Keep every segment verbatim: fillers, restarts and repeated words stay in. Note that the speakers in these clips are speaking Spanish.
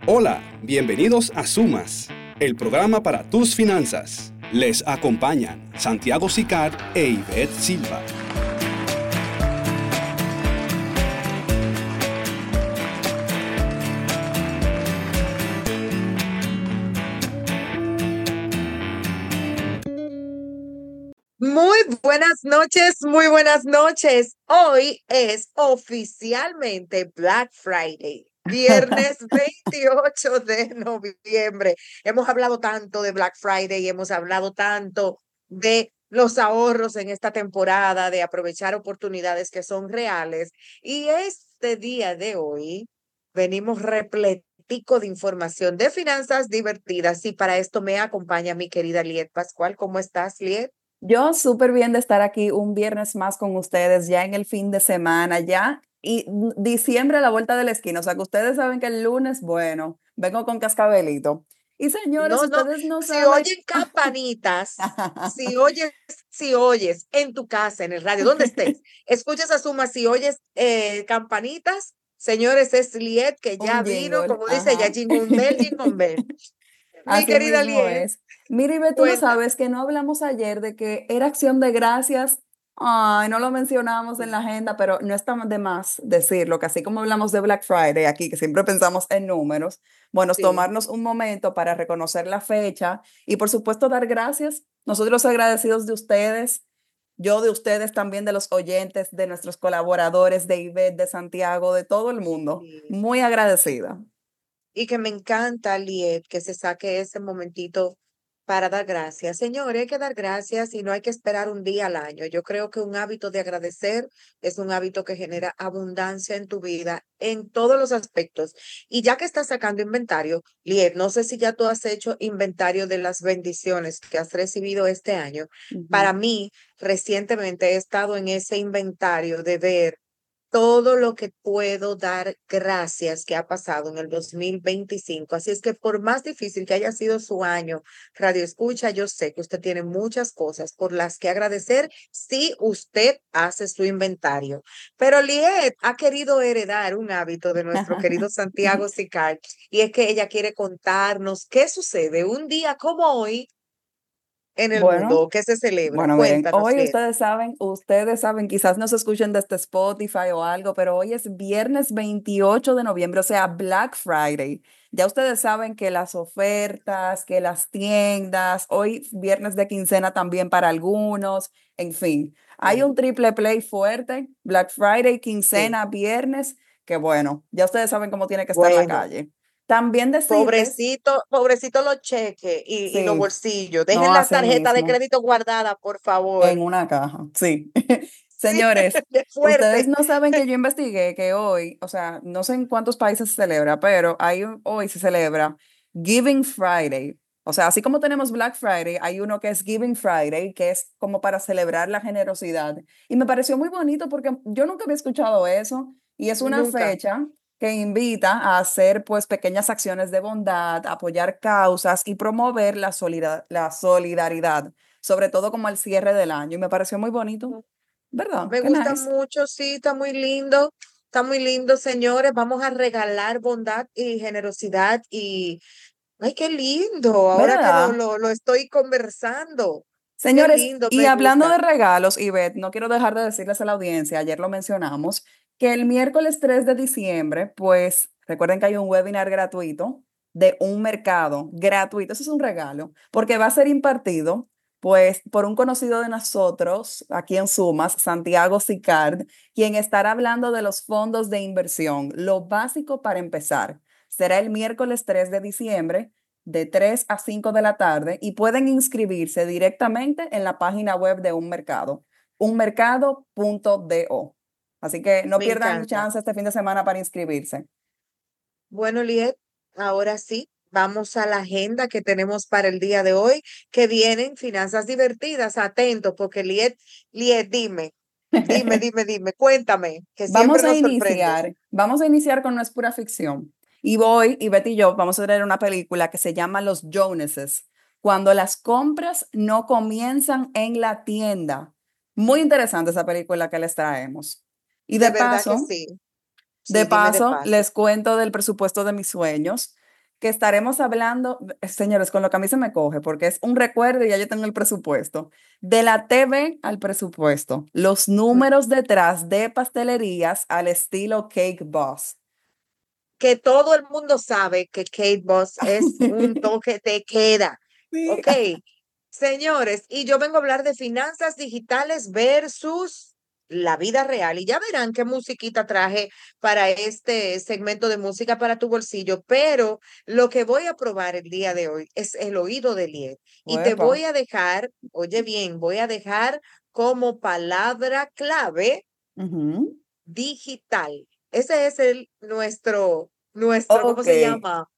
Hola, bienvenidos a Sumas, el programa para tus finanzas. Les acompañan Santiago Sicard e Ivette Silva. Muy buenas noches, muy buenas noches. Hoy es oficialmente Black Friday, viernes veintiocho de noviembre. Hemos hablado tanto de Black Friday, hemos hablado tanto de los ahorros en esta temporada, de aprovechar oportunidades que son reales. Y este día de hoy venimos repletico de información de finanzas divertidas. Y para esto me acompaña mi querida Liet Pascual. ¿Cómo estás, Liet? Yo súper bien de estar aquí un viernes más con ustedes, ya en el fin de semana, ya, y n- diciembre a la vuelta de la esquina, o sea que ustedes saben que el lunes, bueno, vengo con cascabelito. Y señores, No, no, ustedes no si saben, oyen campanitas, si oyes, si oyes en tu casa, en el radio, donde estés, escuchas a Suma, si oyes eh, campanitas, señores, es Liet que ya un vino, jingle, como dice ella, ajá. Jingle Bell, Jingle Bell. Mi Así querida mismo Liet, es. Mira, Ibe, tú no cuéntame. sabes que no hablamos ayer de que era Acción de Gracias. Ay, no lo mencionamos en la agenda, pero no está de más decirlo, que así como hablamos de Black Friday aquí, que siempre pensamos en números, bueno, es Sí, tomarnos un momento para reconocer la fecha y por supuesto dar gracias. Nosotros agradecidos de ustedes, yo de ustedes también, de los oyentes, de nuestros colaboradores, de Ivette, de Santiago, de todo el mundo. sí. Muy agradecida. Y que me encanta, Liet, que se saque ese momentito para dar gracias. Señor, hay que dar gracias y no hay que esperar un día al año. Yo creo que un hábito de agradecer es un hábito que genera abundancia en tu vida en todos los aspectos. Y ya que estás sacando inventario, Liet, no sé si ya tú has hecho inventario de las bendiciones que has recibido este año. Ujú. Para mí, recientemente he estado en ese inventario de ver todo lo que puedo dar gracias que ha pasado en el dos mil veinticinco. Así es que por más difícil que haya sido su año, Radio Escucha, yo sé que usted tiene muchas cosas por las que agradecer si usted hace su inventario. Pero Liet ha querido heredar un hábito de nuestro querido Santiago Sicar, y es que ella quiere contarnos qué sucede un día como hoy en el Bueno. mundo, que se celebra. Bueno, miren, Cuéntanos, hoy Liet. ustedes saben, ustedes saben, quizás nos escuchen desde Spotify o algo, pero hoy es viernes veintiocho de noviembre, o sea, Black Friday. Ya ustedes saben que las ofertas, que las tiendas, hoy viernes de quincena también para algunos, en fin, hay Sí, un triple play fuerte, Black Friday, sí. quincena, viernes, que bueno, ya ustedes saben cómo tiene que estar la Bueno. calle. También decirles, Pobrecito, pobrecito los cheques y, y los sí, bolsillos. Dejen no las así tarjetas de mismo. crédito guardadas, por En favor. una caja, sí. Sí, Señores, qué ustedes fuerte. no saben que yo investigué que hoy, o sea, no sé en cuántos países se celebra, pero hay un- hoy se celebra Giving Friday. O sea, así como tenemos Black Friday, hay uno que es Giving Friday, que es como para celebrar la generosidad. Y me pareció muy bonito porque yo nunca había escuchado eso y es una Nunca. fecha que invita a hacer pues pequeñas acciones de bondad, apoyar causas y promover la solida- la solidaridad, sobre todo como al cierre del año. Y me pareció muy bonito, ¿verdad? Me Qué gusta nice. mucho, sí, está muy lindo. Está muy lindo, señores. Vamos a regalar bondad y generosidad y, ay, qué lindo. Ahora que lo, ¿Verdad? lo, lo estoy conversando. Qué Señores, lindo, y me hablando de gusta. regalos, Ivette, no quiero dejar de decirles a la audiencia, ayer lo mencionamos, que el miércoles tres de diciembre, pues recuerden que hay un webinar gratuito de un mercado gratuito, eso es un regalo, porque va a ser impartido, pues, por un conocido de nosotros, aquí en Sumas, Santiago Sicard, quien estará hablando de los fondos de inversión, lo básico para empezar. Será el miércoles tres de diciembre de tres a cinco de la tarde y pueden inscribirse directamente en la página web de Un Mercado, unmercado punto do. Así que no Me pierdan encanta. chance este fin de semana para inscribirse. Bueno, Liet, ahora sí, vamos a la agenda que tenemos para el día de hoy, que vienen finanzas divertidas. Atentos, porque Liet, Liet, dime, dime, dime, dime, cuéntame, que siempre Vamos a nos sorprendes. iniciar, vamos a iniciar con No es pura ficción. Y voy, y Betty y yo vamos a ver una película que se llama Los Joneses, cuando las compras no comienzan en la tienda. Muy interesante esa película que les traemos. Y De de verdad que paso, sí. De Sí, dime de paso, paso. les cuento del presupuesto de mis sueños. que estaremos hablando, eh, señores, con lo que a mí se me coge, porque es un recuerdo y ya yo tengo el presupuesto, de la T V al presupuesto, los números detrás de pastelerías al estilo Cake Boss. Que todo el mundo sabe que Kate Boss es un toque de queda. Sí. Ok, señores, y yo vengo a hablar de finanzas digitales versus la vida real. Y ya verán qué musiquita traje para este segmento de música para tu bolsillo. Pero lo que voy a probar el día de hoy es el oído de Liet. Y te Uepa. voy a dejar, oye bien, voy a dejar como palabra clave Ujú. digital. Ese es el nuestro, nuestro, ¿cómo se Ok. llama?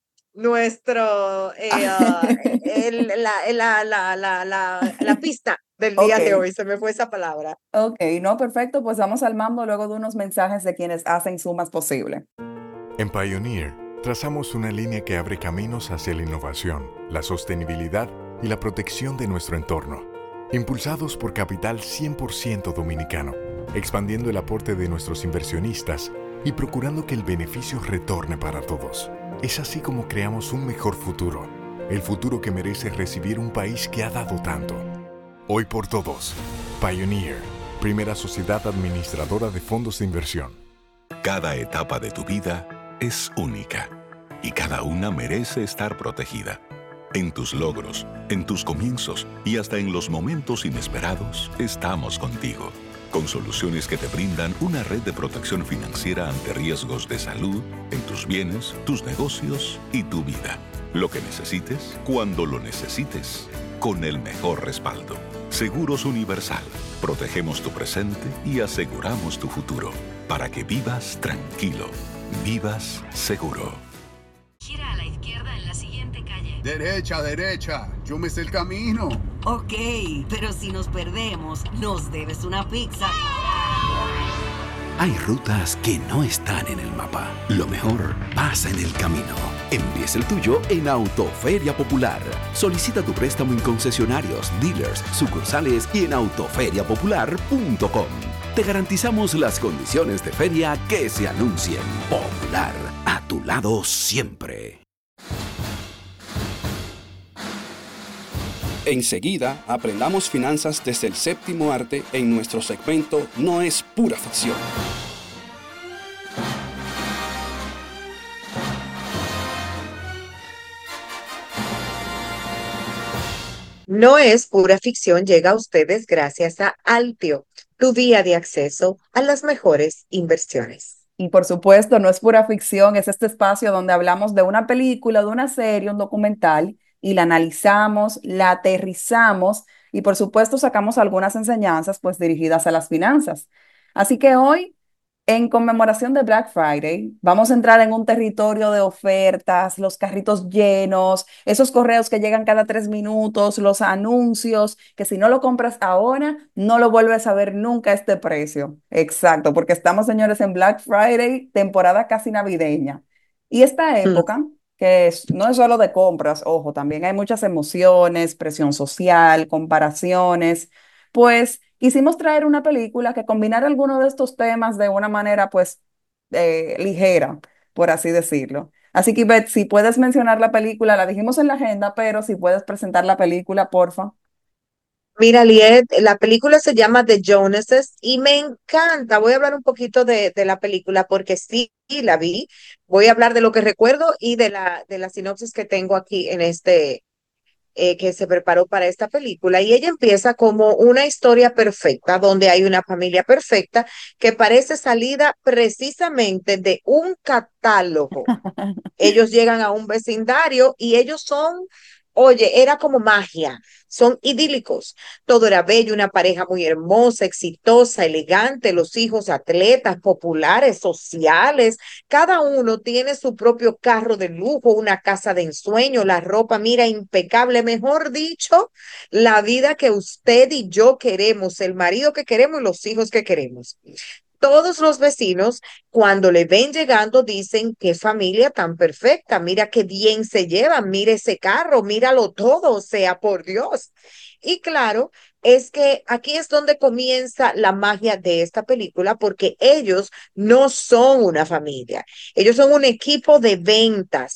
Nuestro, eh, ah, el- la, la, la, la, la, la pista del día de Ok, hoy. Se me fue esa palabra. ok, no, perfecto, pues vamos al mambo luego de unos mensajes de quienes hacen sumas posible. En Pioneer, trazamos una línea que abre caminos hacia la innovación, la sostenibilidad y la protección de nuestro entorno. Impulsados por capital cien por ciento dominicano, expandiendo el aporte de nuestros inversionistas y procurando que el beneficio retorne para todos. Es así como creamos un mejor futuro, el futuro que merece recibir un país que ha dado tanto. Hoy por todos, Pioneer, primera sociedad administradora de fondos de inversión. Cada etapa de tu vida es única y cada una merece estar protegida. En tus logros, en tus comienzos y hasta en los momentos inesperados, estamos contigo. Con soluciones que te brindan una red de protección financiera ante riesgos de salud, en tus bienes, tus negocios y tu vida. Lo que necesites, cuando lo necesites, con el mejor respaldo. Seguros Universal. Protegemos tu presente y aseguramos tu futuro. Para que vivas tranquilo. Vivas seguro. Gira a la izquierda en la siguiente calle. Derecha, derecha. Yo me sé el camino. Ok, pero si nos perdemos, nos debes una pizza. Hay rutas que no están en el mapa. Lo mejor pasa en el camino. Empieza el tuyo en Autoferia Popular. Solicita tu préstamo en concesionarios, dealers, sucursales y en autoferia popular punto com. Te garantizamos las condiciones de feria que se anuncien. Popular, a tu lado siempre. Enseguida, aprendamos finanzas desde el séptimo arte en nuestro segmento No es pura ficción. No es pura ficción, llega a ustedes gracias a Altio, tu vía de acceso a las mejores inversiones. Y por supuesto, no es pura ficción, es este espacio donde hablamos de una película, de una serie, un documental, y la analizamos, la aterrizamos y por supuesto sacamos algunas enseñanzas pues dirigidas a las finanzas. Así que hoy, en conmemoración de Black Friday, vamos a entrar en un territorio de ofertas, los carritos llenos, esos correos que llegan cada tres minutos, los anuncios, que si no lo compras ahora, no lo vuelves a ver nunca a este precio. Exacto, porque estamos, señores, en Black Friday, temporada casi navideña. Y esta Mm. época, que es- no es solo de compras, ojo, también hay muchas emociones, presión social, comparaciones, pues quisimos traer una película que combinara algunos de estos temas de una manera, pues, eh, ligera, por así decirlo. Así que, Ivette, si puedes mencionar la película, la dijimos en la agenda, pero si puedes presentar la película, porfa. Mira, Liet, la película se llama The Joneses y me encanta. Voy a hablar un poquito de, de la película porque sí la vi. Voy a hablar de lo que recuerdo y de la, de la sinopsis que tengo aquí en este, eh, que se preparó para esta película. Y ella empieza como una historia perfecta, donde hay una familia perfecta que parece salida precisamente de un catálogo. Ellos llegan a un vecindario y ellos son, oye, era como magia, son idílicos. Todo era bello, una pareja muy hermosa, exitosa, elegante, los hijos atletas, populares, sociales. Cada uno tiene su propio carro de lujo, una casa de ensueño, la ropa, mira, impecable, mejor dicho, la vida que usted y yo queremos, el marido que queremos y los hijos que queremos. Todos los vecinos, cuando le ven llegando, dicen, qué familia tan perfecta, mira qué bien se llevan, mira ese carro, míralo todo, o sea, por Dios. Y claro, es que aquí es donde comienza la magia de esta película, porque ellos no son una familia, ellos son un equipo de ventas.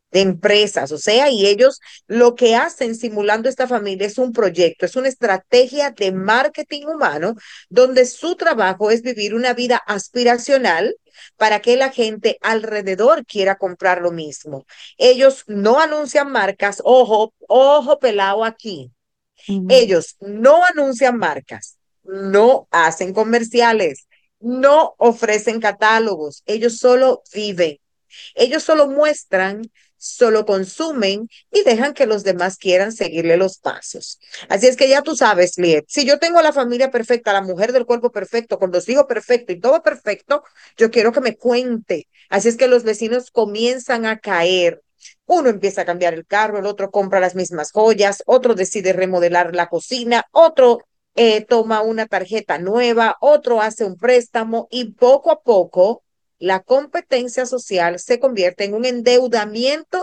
de empresas, o sea, y ellos lo que hacen simulando esta familia es un proyecto, es una estrategia de marketing humano donde su trabajo es vivir una vida aspiracional para que la gente alrededor quiera comprar lo mismo. Ellos no anuncian marcas, ojo, ojo pelado aquí. Ujú. Ellos no anuncian marcas, no hacen comerciales, no ofrecen catálogos, ellos solo viven. Ellos solo muestran, solo consumen y dejan que los demás quieran seguirle los pasos. Así es que ya tú sabes, Liet, si yo tengo la familia perfecta, la mujer del cuerpo perfecto, con los hijos perfectos y todo perfecto, yo quiero que me cuente. Así es que los vecinos comienzan a caer. Uno empieza a cambiar el carro, el otro compra las mismas joyas, otro decide remodelar la cocina, otro eh, toma una tarjeta nueva, otro hace un préstamo y poco a poco la competencia social se convierte en un endeudamiento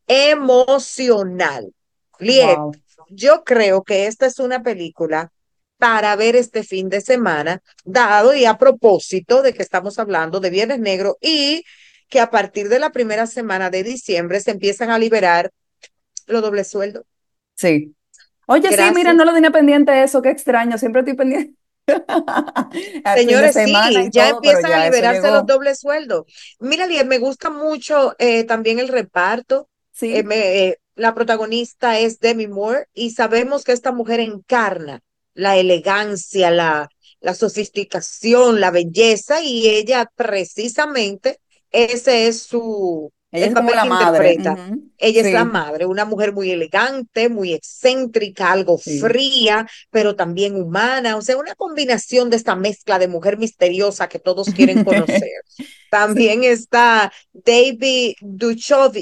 emocional. Liet, Wow. yo creo que esta es una película para ver este fin de semana, dado y a propósito de que estamos hablando de Viernes Negro y que a partir de la primera semana de diciembre se empiezan a liberar los dobles sueldos. Sí. Oye, sí, mira, no Gracias. lo tenía pendiente eso, qué extraño, siempre estoy pendiente al fin de Señores, semana sí, y ya todo, pero empiezan a ya eso liberarse los llegó. dobles sueldos. Mira, Lier, me gusta mucho eh, también el reparto. Eh, Sí. me- eh, la protagonista es Demi Moore y sabemos que esta mujer encarna la elegancia, la, la sofisticación, la belleza y ella precisamente ese es su, Ella el es como papel la que madre. interpreta. Ujú. Ella es la Sí, madre, una mujer muy elegante, muy excéntrica, algo sí. fría, pero también humana, o sea, una combinación de esta mezcla de mujer misteriosa que todos quieren conocer. Sí. También está David Duchovny,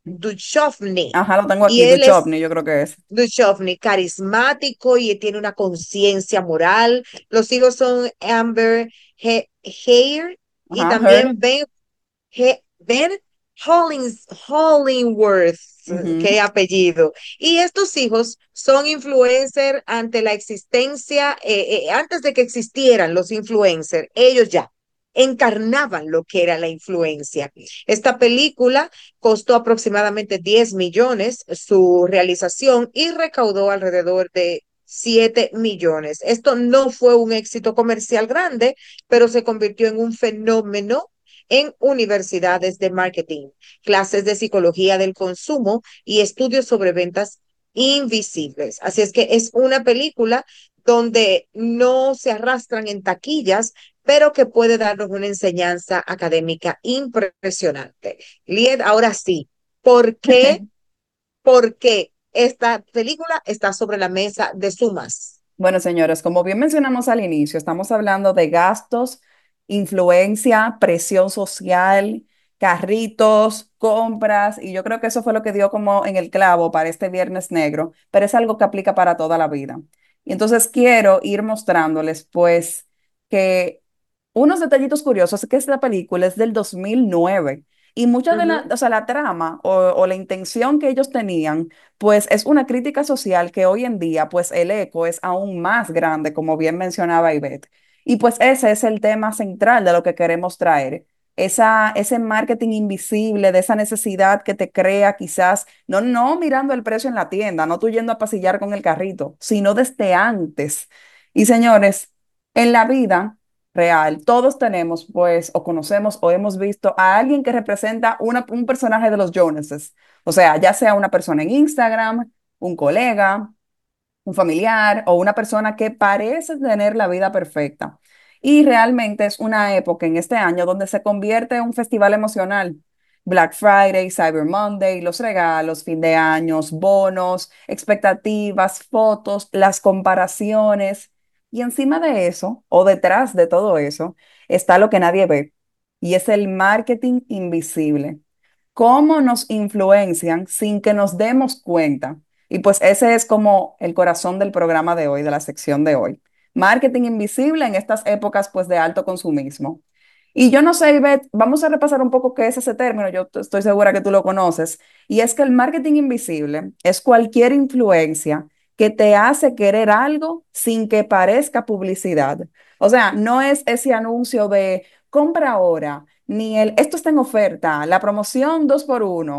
Duchovny, Ajá, lo tengo y aquí, él es Duchovny, yo creo que es. Duchovny, carismático y tiene una conciencia moral. Los hijos son Amber He Heard y Ajá, también Heard. Ben He- Ben Hollins, Hollingworth, Ujú. qué apellido. Y estos hijos son influencers ante la existencia, eh, eh, antes de que existieran los influencers, ellos ya encarnaban lo que era la influencia. Esta película costó aproximadamente diez millones su realización y recaudó alrededor de siete millones. Esto no fue un éxito comercial grande, pero se convirtió en un fenómeno en universidades de marketing, clases de psicología del consumo y estudios sobre ventas invisibles. Así es que es una película donde no se arrastran en taquillas, pero que puede darnos una enseñanza académica impresionante. Lied, ahora sí, ¿por qué? ¿Por qué esta película está sobre la mesa de sumas? Bueno, señores, como bien mencionamos al inicio, estamos hablando de gastos, influencia, presión social, carritos, compras, y yo creo que eso fue lo que dio como en el clavo para este Viernes Negro, pero es algo que aplica para toda la vida. Y entonces quiero ir mostrándoles, pues, que unos detallitos curiosos es que esta película es del dos mil nueve y mucha de la, Ujú. o sea, la trama o, o la intención que ellos tenían pues es una crítica social que hoy en día, pues el eco es aún más grande, como bien mencionaba Ivette. Y pues ese es el tema central de lo que queremos traer. Esa, ese marketing invisible, de esa necesidad que te crea quizás, no, no mirando el precio en la tienda, no tú yendo a pasillar con el carrito, sino desde antes. Y señores, en la vida real, todos tenemos, pues, o conocemos o hemos visto a alguien que representa una, un personaje de los Joneses. O sea, ya sea una persona en Instagram, un colega, un familiar o una persona que parece tener la vida perfecta. Y realmente es una época en este año donde se convierte en un festival emocional. Black Friday, Cyber Monday, los regalos, fin de años, bonos, expectativas, fotos, las comparaciones. Y encima de eso, o detrás de todo eso, está lo que nadie ve, y es el marketing invisible. Cómo nos influencian sin que nos demos cuenta. Y pues ese es como el corazón del programa de hoy, de la sección de hoy. Marketing invisible en estas épocas pues de alto consumismo. Y yo no sé, Ivette, vamos a repasar un poco qué es ese término, yo t- estoy segura que tú lo conoces, y es que el marketing invisible es cualquier influencia que te hace querer algo sin que parezca publicidad. O sea, no es ese anuncio de compra ahora, ni el esto está en oferta, la promoción dos por uno.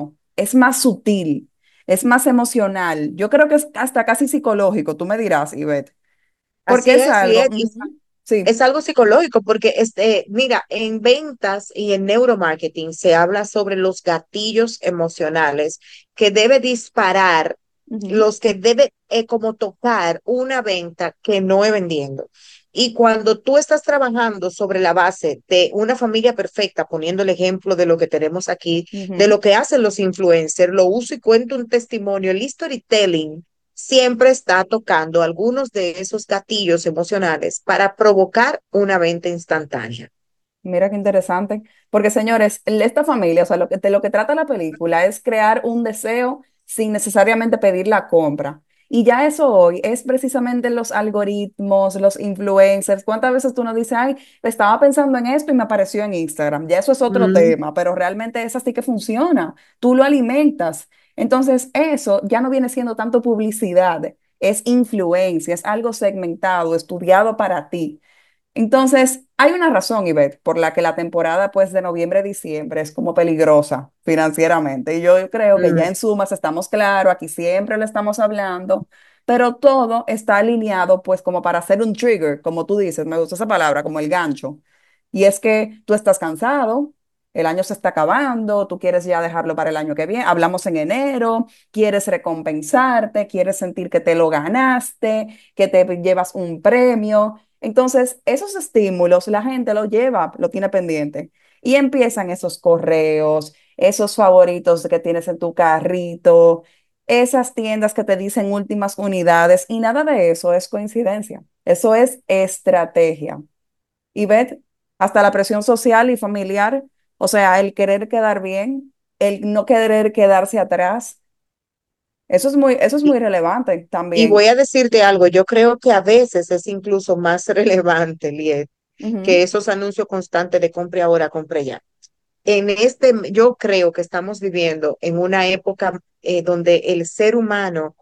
es más sutil, es más emocional. Yo creo que es hasta casi psicológico, tú me dirás, Ivette, porque Así es es, algo, Liet, y ujú, sí, es algo psicológico porque, este, mira, en ventas y en neuromarketing se habla sobre los gatillos emocionales que debe disparar, ujú, los que debe eh, como tocar una venta que no es vendiendo. Y cuando tú estás trabajando sobre la base de una familia perfecta, poniendo el ejemplo de lo que tenemos aquí, de ujú. lo que hacen los influencers, lo uso y cuento un testimonio, el storytelling siempre está tocando algunos de esos gatillos emocionales para provocar una venta instantánea. Mira qué interesante, porque señores, el- esta familia, o sea, lo que, de lo que trata la película es crear un deseo sin necesariamente pedir la compra. Y ya eso hoy es precisamente los algoritmos, los influencers. ¿Cuántas veces tú nos dices, ay, estaba pensando en esto y me apareció en Instagram? Ya eso es otro Mm, tema, pero realmente es así que funciona. Tú lo alimentas. Entonces, eso ya no viene siendo tanto publicidad, es influencia, es algo segmentado, estudiado para ti. Entonces, hay una razón, Ivette, por la que la temporada pues de noviembre a diciembre es como peligrosa financieramente. Y yo creo que ya mm, en sumas estamos claros, aquí siempre lo estamos hablando, pero todo está alineado pues como para hacer un trigger, como tú dices, me gusta esa palabra, como el gancho. Y es que tú estás cansado, el año se está acabando, tú quieres ya dejarlo para el año que viene, hablamos en enero, quieres recompensarte, quieres sentir que te lo ganaste, que te llevas un premio. Entonces, esos estímulos la gente lo lleva, lo tiene pendiente. Y empiezan esos correos, esos favoritos que tienes en tu carrito, esas tiendas que te dicen últimas unidades, y nada de eso es coincidencia. Eso es estrategia. Y ves, hasta la presión social y familiar, o sea, el querer quedar bien, el no querer quedarse atrás, eso es muy, eso es Y, muy relevante y voy también. a decirte algo, yo creo que a veces es incluso más relevante, Liet, que Ujú, esos anuncios constantes de compre ahora, compre ya. En este, yo creo que estamos viviendo en una época eh, donde el ser humano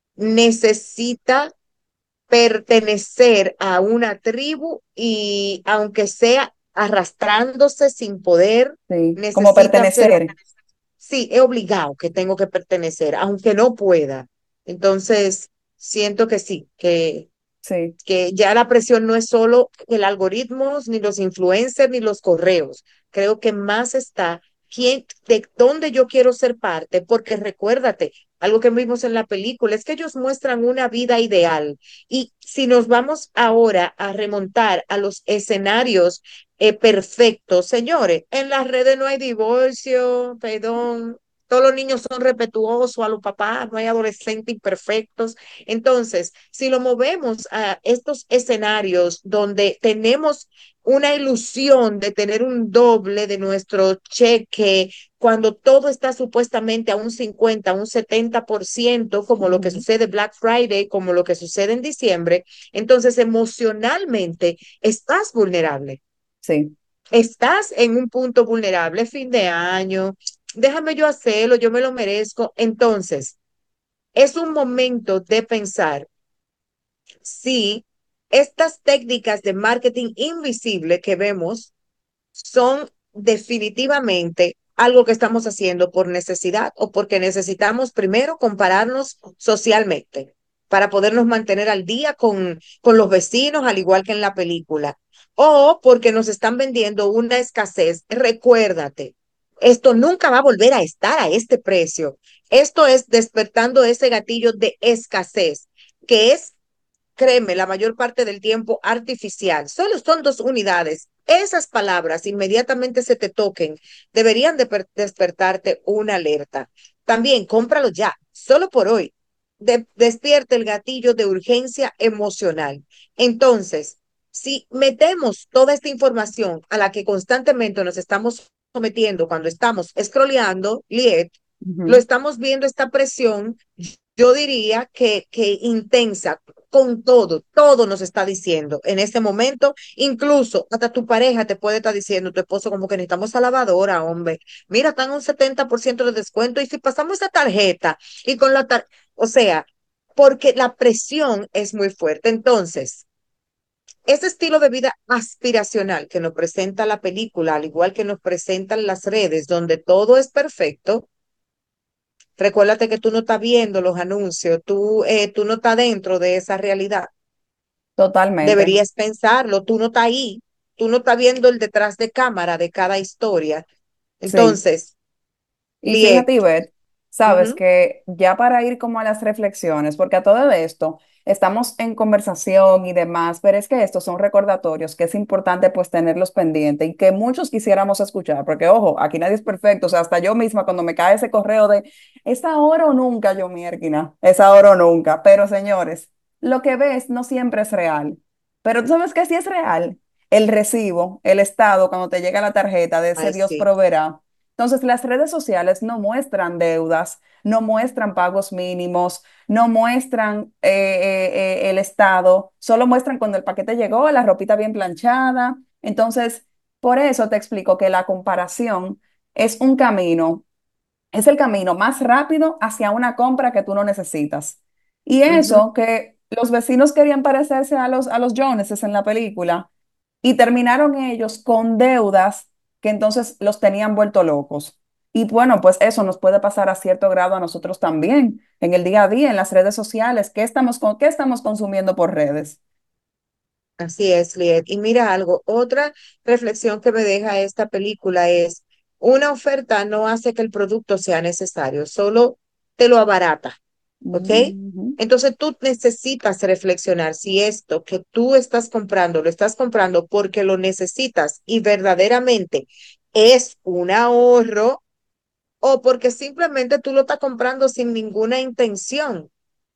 necesita pertenecer a una tribu y aunque sea arrastrándose sin poder, sí, como necesita ser, pertenecer, sí, es obligado que tengo que pertenecer, aunque no pueda. Entonces, siento que sí, que sí. que ya la presión no es solo el algoritmo, ni los influencers, ni los correos. Creo que más está quién, de dónde yo quiero ser parte, porque recuérdate, algo que vimos en la película es que ellos muestran una vida ideal. Y si nos vamos ahora a remontar a los escenarios eh, perfectos, señores, en las redes no hay divorcio, perdón. Todos los niños son respetuosos a los papás, no hay adolescentes imperfectos. Entonces, si lo movemos a estos escenarios donde tenemos una ilusión de tener un doble de nuestro cheque, cuando todo está supuestamente a un cincuenta, a un setenta por ciento, como lo que Ujú, sucede Black Friday, como lo que sucede en diciembre, entonces emocionalmente estás vulnerable. sí, Estás en un punto vulnerable, fin de año, déjame yo hacerlo, yo me lo merezco. Entonces, es un momento de pensar si estas técnicas de marketing invisible que vemos son definitivamente algo que estamos haciendo por necesidad o porque necesitamos primero compararnos socialmente para podernos mantener al día con, con los vecinos, al igual que en la película, o porque nos están vendiendo una escasez. Recuérdate, esto nunca va a volver a estar a este precio. Esto es despertando ese gatillo de escasez, que es, créeme, la mayor parte del tiempo artificial. Solo son dos unidades. Esas palabras inmediatamente se te toquen, deberían de despertarte una alerta. También cómpralo ya, solo por hoy. De despierte el gatillo de urgencia emocional. Entonces, si metemos toda esta información a la que constantemente nos estamos sometiendo cuando estamos scrolleando, Liet, lo ujú, estamos viendo esta presión, yo diría que, que intensa, con todo, todo nos está diciendo en este momento, incluso hasta tu pareja te puede estar diciendo, tu esposo, como que necesitamos a lavadora, hombre, mira, están un setenta por ciento de descuento y si pasamos esa tarjeta y con la tarjeta, o sea, porque la presión es muy fuerte. Entonces, ese estilo de vida aspiracional que nos presenta la película, al igual que nos presentan las redes, donde todo es perfecto, Recuérdate que tú no estás viendo los anuncios, tú, eh, tú no estás dentro de esa realidad. Totalmente. Deberías pensarlo, tú no estás ahí, tú no estás viendo el detrás de cámara de cada historia. Sí. Entonces, Y Liet, fíjate, Ivette, sabes ujú, que ya para ir como a las reflexiones, porque a todo esto estamos en conversación y demás, pero es que estos son recordatorios que es importante pues tenerlos pendientes y que muchos quisiéramos escuchar, porque ojo, aquí nadie es perfecto, o sea, hasta yo misma cuando me cae ese correo de es ahora o nunca, yo mierquina, es ahora o nunca, pero señores, lo que ves no siempre es real, pero tú sabes que sí es real, el recibo, el estado, cuando te llega la tarjeta de ese ay, Dios sí. proveerá. Entonces, las redes sociales no muestran deudas, no muestran pagos mínimos, no muestran eh, eh, eh, el estado, solo muestran cuando el paquete llegó, la ropita bien planchada. Entonces, por eso te explico que la comparación es un camino, es el camino más rápido hacia una compra que tú no necesitas. Y Ujú. eso que los vecinos querían parecerse a los, a los Joneses en la película y terminaron ellos con deudas que entonces los tenían vuelto locos. Y bueno, pues eso nos puede pasar a cierto grado a nosotros también, en el día a día, en las redes sociales. ¿Qué estamos, con, qué estamos consumiendo por redes? Así es, Liet. Y mira algo, otra reflexión que me deja esta película es, una oferta no hace que el producto sea necesario, solo te lo abarata, ¿ok? Ujú. Entonces tú necesitas reflexionar si esto que tú estás comprando, lo estás comprando porque lo necesitas y verdaderamente es un ahorro o porque simplemente tú lo estás comprando sin ninguna intención.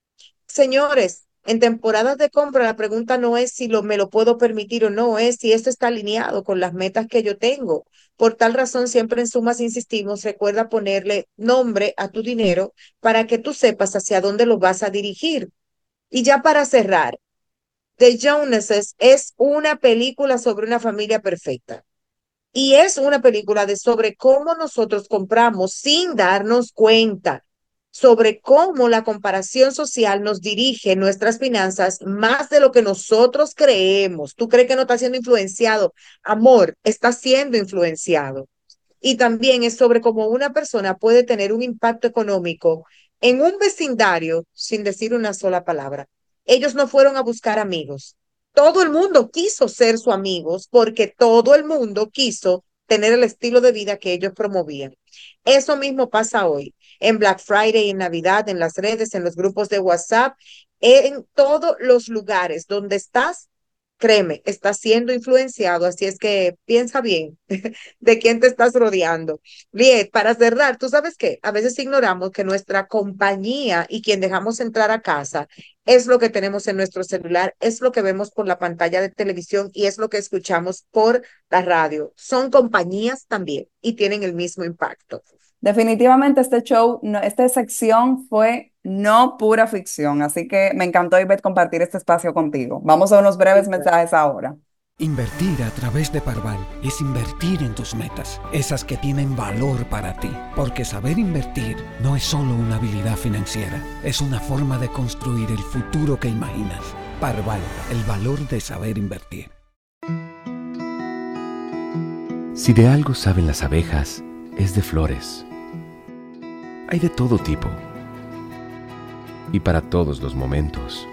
Señores, en temporadas de compra la pregunta no es si lo, me lo puedo permitir o no, es si esto está alineado con las metas que yo tengo. Por tal razón, siempre en Sumas insistimos, recuerda ponerle nombre a tu dinero para que tú sepas hacia dónde lo vas a dirigir. Y ya para cerrar, The Joneses es una película sobre una familia perfecta. Y es una película de sobre cómo nosotros compramos sin darnos cuenta, sobre cómo la comparación social nos dirige nuestras finanzas más de lo que nosotros creemos. ¿Tú crees que no está siendo influenciado? Amor, está siendo influenciado. Y también es sobre cómo una persona puede tener un impacto económico en un vecindario sin decir una sola palabra. Ellos no fueron a buscar amigos. Todo el mundo quiso ser sus amigos porque todo el mundo quiso tener el estilo de vida que ellos promovían. Eso mismo pasa hoy en Black Friday, en Navidad, en las redes, en los grupos de WhatsApp, en todos los lugares donde estás, créeme, estás siendo influenciado, así es que piensa bien de quién te estás rodeando. Liet, para cerrar, tú sabes que a veces ignoramos que nuestra compañía y quien dejamos entrar a casa es lo que tenemos en nuestro celular, es lo que vemos por la pantalla de televisión y es lo que escuchamos por la radio. Son compañías también y tienen el mismo impacto. Definitivamente este show, no- esta sección fue no pura ficción, así que me encantó, Ivette, compartir este espacio contigo. Vamos a unos breves Igual. mensajes ahora. Invertir a través de Parval es invertir en tus metas, esas que tienen valor para ti, porque saber invertir no es solo una habilidad financiera, es una forma de construir el futuro que imaginas. Parval, el valor de saber invertir. Si de algo saben las abejas, es de flores. Hay de todo tipo y para todos los momentos.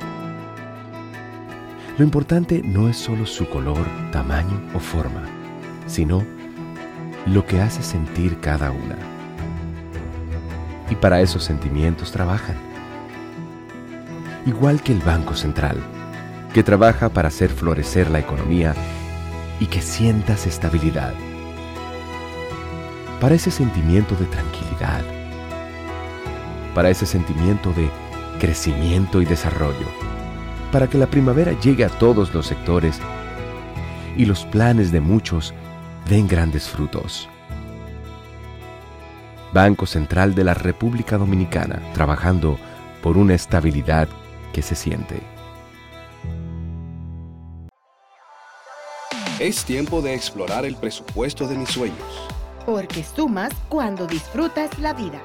Lo importante no es solo su color, tamaño o forma, sino lo que hace sentir cada una. Y para esos sentimientos trabajan. Igual que el Banco Central, que trabaja para hacer florecer la economía y que sientas estabilidad. Para ese sentimiento de tranquilidad. Para ese sentimiento de crecimiento y desarrollo. Para que la primavera llegue a todos los sectores y los planes de muchos den grandes frutos. Banco Central de la República Dominicana, trabajando por una estabilidad que se siente. Es tiempo de explorar el presupuesto de mis sueños. Porque sumas cuando disfrutas la vida.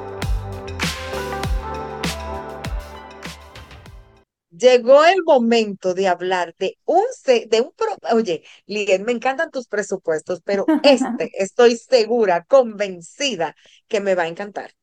Llegó el momento de hablar de un, se- de un, pro- oye, Liet, me encantan tus presupuestos, pero este estoy segura, convencida que me va a encantar.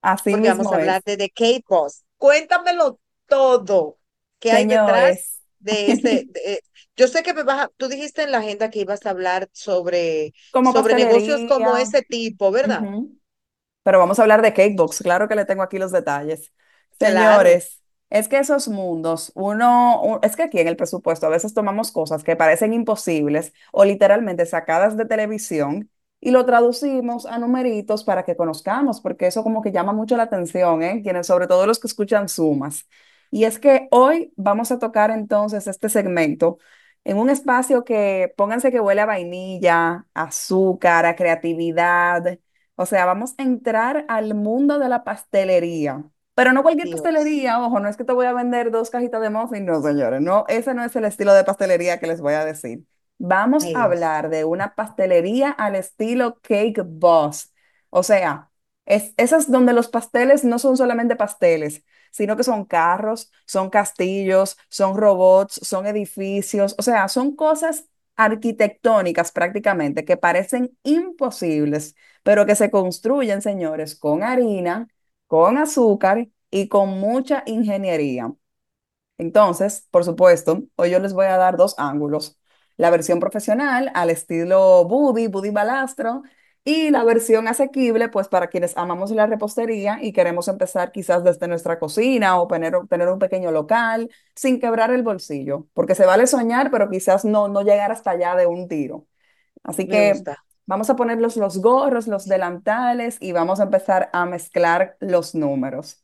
Así porque vamos a mismo hablar es. de The K-Boss. Cuéntamelo todo. ¿Qué hay detrás Señores, de ese? de- yo sé que me vas a- tú dijiste en la agenda que ibas a hablar sobre, como sobre negocios como pastelería. ese tipo, ¿verdad? Ujú. Pero vamos a hablar de Cakebox, claro que le tengo aquí los detalles. Claro, Señores, es que esos mundos, uno, u- es que aquí en el presupuesto a veces tomamos cosas que parecen imposibles o literalmente sacadas de televisión y lo traducimos a numeritos para que conozcamos, porque eso como que llama mucho la atención, ¿eh? Quienes, sobre todo los que escuchan sumas. Y es que hoy vamos a tocar entonces este segmento en un espacio que pónganse que huele a vainilla, azúcar, a creatividad. O sea, vamos a entrar al mundo de la pastelería. Pero no cualquier Dios. pastelería, ojo, no es que te voy a vender dos cajitas de muffin, no, señores, no, ese no es el estilo de pastelería que les voy a decir. Vamos Ay, a Dios. hablar de una pastelería al estilo Cake Boss. O sea, es, esas donde los pasteles no son solamente pasteles, sino que son carros, son castillos, son robots, son edificios, o sea, son cosas arquitectónicas prácticamente que parecen imposibles pero que se construyen, señores, con harina, con azúcar y con mucha ingeniería. Entonces, por supuesto, hoy yo les voy a dar dos ángulos. La versión profesional al estilo Buddy, Buddy Balastro, y la versión asequible, pues para quienes amamos la repostería y queremos empezar quizás desde nuestra cocina o tener, tener un pequeño local sin quebrar el bolsillo, porque se vale soñar, pero quizás no, no llegar hasta allá de un tiro. Así Me que gusta. vamos a ponerlos los gorros, los delantales y vamos a empezar a mezclar los números.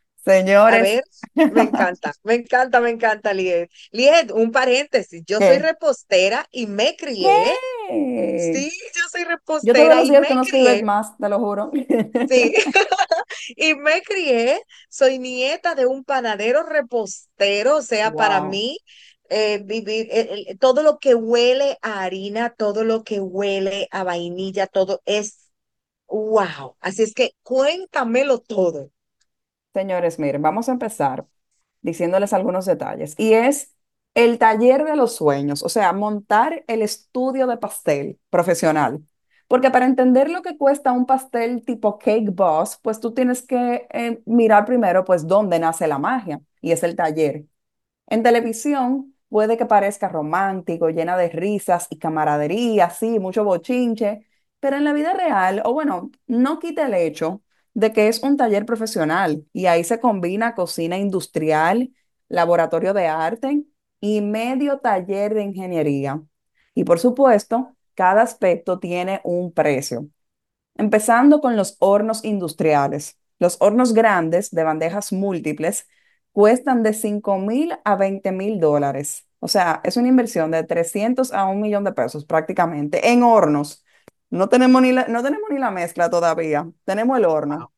A Señores, ver, me encanta, me encanta, me encanta, Liet. Liet, un paréntesis. Yo soy ¿qué? repostera y me crié. ¿Qué? Sí, yo soy Yo todos repostera los y días me conozco a Ivette crié. más, te lo juro. Sí, y me crié, soy nieta de un panadero repostero, o sea, para Wow. mí, eh, vivir, eh, eh, todo lo que huele a harina, todo lo que huele a vainilla, todo es wow. Así es que cuéntamelo todo. Señores, miren, vamos a empezar diciéndoles algunos detalles. Y es el taller de los sueños, o sea, montar el estudio de pastel profesional. Porque para entender lo que cuesta un pastel tipo Cake Boss, pues tú tienes que eh, mirar primero, pues, dónde nace la magia, y es el taller. En televisión puede que parezca romántico, llena de risas y camaradería, sí, mucho bochinche, pero en la vida real, o bueno, no quita el hecho de que es un taller profesional y ahí se combina cocina industrial, laboratorio de arte y medio taller de ingeniería. Y por supuesto, cada aspecto tiene un precio. Empezando con los hornos industriales. Los hornos grandes de bandejas múltiples cuestan de cinco mil a veinte mil dólares. O sea, es una inversión de trescientos a un millón de pesos prácticamente en hornos. No tenemos ni la, no tenemos ni la mezcla todavía. Tenemos el horno.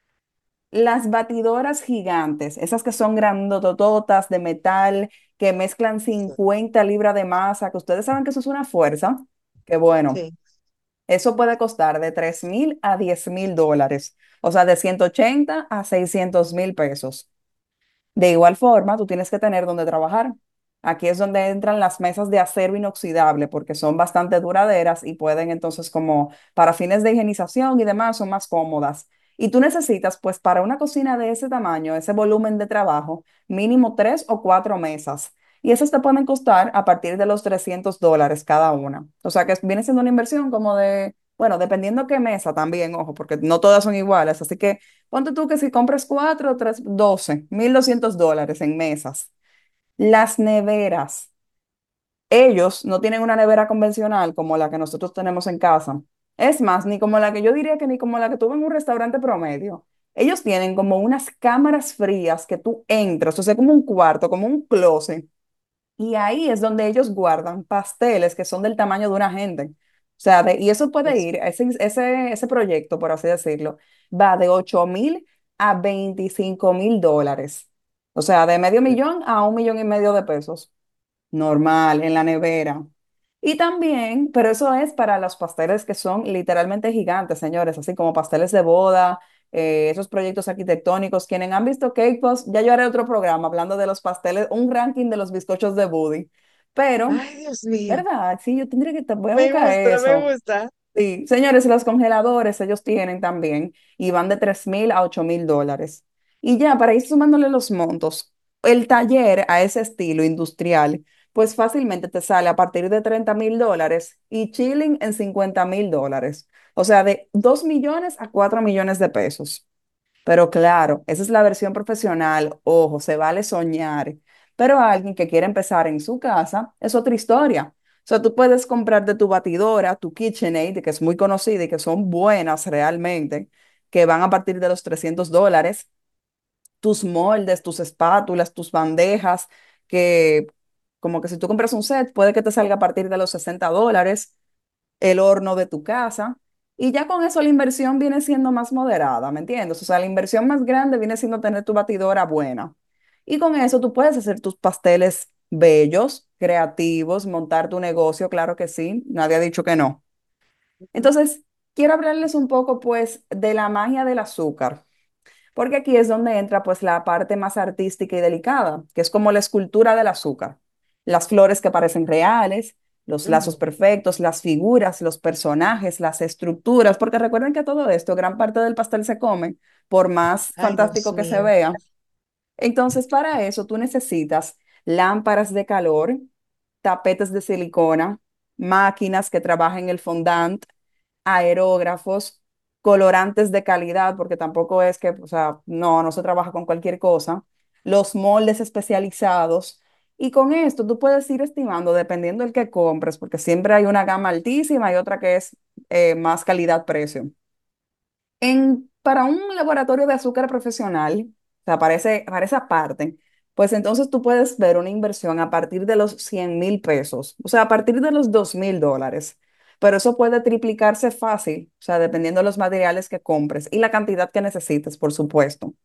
Las batidoras gigantes, esas que son grandotototas de metal, que mezclan Sí, cincuenta libras de masa, que ustedes saben que eso es una fuerza. Que bueno. sí, Eso puede costar de tres mil a diez mil dólares, o sea, de ciento ochenta a seiscientos mil pesos. De igual forma, tú tienes que tener donde trabajar. Aquí es donde entran las mesas de acero inoxidable, porque son bastante duraderas y pueden entonces como para fines de higienización y demás son más cómodas. Y tú necesitas, pues para una cocina de ese tamaño, ese volumen de trabajo, mínimo tres o cuatro mesas. Y esas te pueden costar a partir de los trescientos dólares cada una. O sea que viene siendo una inversión como de, bueno, dependiendo qué mesa también, ojo, porque no todas son iguales. Así que ponte tú que si compras cuatro, tres, doce, mil doscientos dólares en mesas. Las neveras. Ellos no tienen una nevera convencional como la que nosotros tenemos en casa. Es más, ni como la que yo diría que ni como la que tuve en un restaurante promedio. Ellos tienen como unas cámaras frías que tú entras, o sea, como un cuarto, como un closet. Y ahí es donde ellos guardan pasteles que son del tamaño de una gente. O sea, de- y eso puede Dios ir, mío. ese, ese, ese proyecto, por así decirlo, va de ocho mil a veinticinco mil dólares. O sea, de medio millón a un millón y medio de pesos. Normal, en la nevera. Y también, pero eso es para los pasteles que son literalmente gigantes, señores, así como pasteles de boda, eh, esos proyectos arquitectónicos. Quienes han visto Cake Boss, ya yo haré otro programa hablando de los pasteles, un ranking de los bizcochos de Buddy. Pero, Ay, Dios mío. ¿verdad? Sí, yo tendría que, te voy a Me buscar gusta, me eso. gusta. Sí, señores, los congeladores ellos tienen también y van de tres mil a ocho mil dólares. Y ya, para ir sumándole los montos, el taller a ese estilo industrial, pues fácilmente te sale a partir de treinta mil dólares y chilling en cincuenta mil dólares. O sea, de dos millones a cuatro millones de pesos. Pero claro, esa es la versión profesional. Ojo, se vale soñar. Pero alguien que quiere empezar en su casa es otra historia. O sea, tú puedes comprar de tu batidora, tu KitchenAid, que es muy conocida y que son buenas realmente, que van a partir de los trescientos dólares, tus moldes, tus espátulas, tus bandejas, que como que si tú compras un set, puede que te salga a partir de los sesenta dólares el horno de tu casa. Y ya con eso la inversión viene siendo más moderada, ¿me entiendes? O sea, la inversión más grande viene siendo tener tu batidora buena. Y con eso tú puedes hacer tus pasteles bellos, creativos, montar tu negocio, claro que sí, nadie ha dicho que no. Entonces, quiero hablarles un poco pues de la magia del azúcar, porque aquí es donde entra pues la parte más artística y delicada, que es como la escultura del azúcar. Las flores que parecen reales, los lazos Ujú. perfectos, las figuras, los personajes, las estructuras, porque recuerden que todo esto, gran parte del pastel se come, por más Ay, Dios fantástico que se mío. vea. Entonces, para eso tú necesitas lámparas de calor, tapetes de silicona, máquinas que trabajen el fondant, aerógrafos, colorantes de calidad, porque tampoco es que, o sea, no, no se trabaja con cualquier cosa, los moldes especializados. Y con esto tú puedes ir estimando, dependiendo del que compres, porque siempre hay una gama altísima y otra que es eh, más calidad-precio. En, para un laboratorio de azúcar profesional, o sea, para, ese- para esa parte, pues entonces tú puedes ver una inversión a partir de los cien mil pesos, o sea, a partir de los dos mil dólares. Pero eso puede triplicarse fácil, o sea, dependiendo de los materiales que compres y la cantidad que necesites, por supuesto.